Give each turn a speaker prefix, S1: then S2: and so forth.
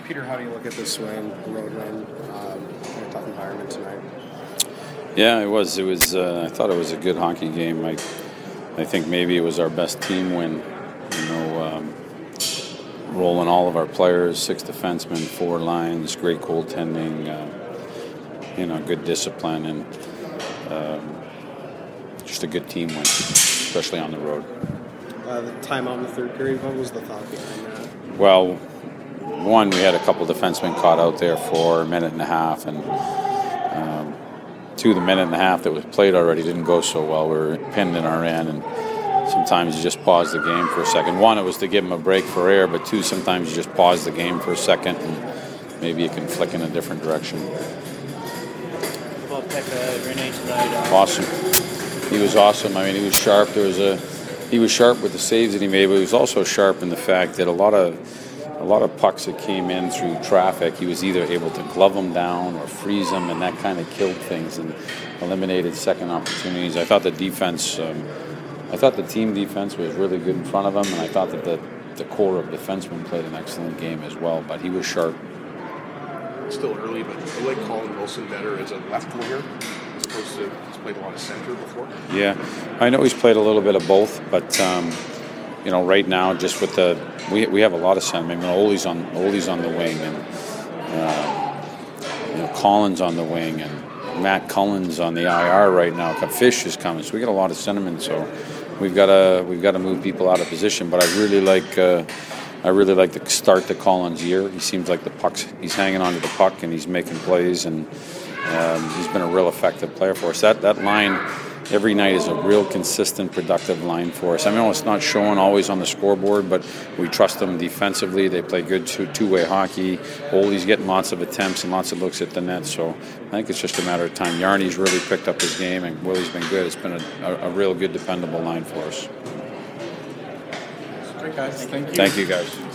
S1: Peter, how do you look at this win, the road win, in a tough environment tonight?
S2: Yeah, it was. I thought it was a good hockey game. I think maybe it was our best team win. Rolling all of our players, 6 defensemen, 4 lines, great goaltending, good discipline, and just a good team win, especially on the road.
S1: The timeout in the third period, what was the thought behind that?
S2: Well, one, we had a couple defensemen caught out there for a minute and a half, and 2, the minute and a half that was played already didn't go so well. We were pinned in our end, and sometimes you just pause the game for a second. 1, it was to give them a break for air, but 2, sometimes you just pause the game for a second, and maybe you can flick in a different direction.
S3: Well, Pekka Rinne tonight.
S2: Awesome. He was awesome. I mean, he was sharp. He was sharp with the saves that he made, but he was also sharp in the fact that a lot of pucks that came in through traffic, he was either able to glove them down or freeze them, and that kind of killed things and eliminated second opportunities. I thought the defense, I thought the team defense was really good in front of him, and I thought that the core of defensemen played an excellent game as well, but he was sharp.
S4: It's still early, but I like Colin Wilson better as a left winger as opposed to he's played a lot of center before.
S2: Yeah, I know he's played a little bit of both, but right now, just with we have a lot of center. I mean, Ole's on the wing, and Collins on the wing, and Matt Cullen's on the IR right now. Fish is coming, so we got a lot of centermen. So we've got to move people out of position. But I really like the start to Collins' year. He seems like he's hanging on to the puck and he's making plays, and he's been a real effective player for us. That line every night is a real consistent, productive line for us. I mean, it's not showing always on the scoreboard, but we trust them defensively. They play good two-way hockey. Ole's getting lots of attempts and lots of looks at the net, so I think it's just a matter of time. Yarny's really picked up his game, and Willie's been good. It's been a real good, dependable line for us.
S1: Great, guys. Thank you.
S2: Thank you, guys.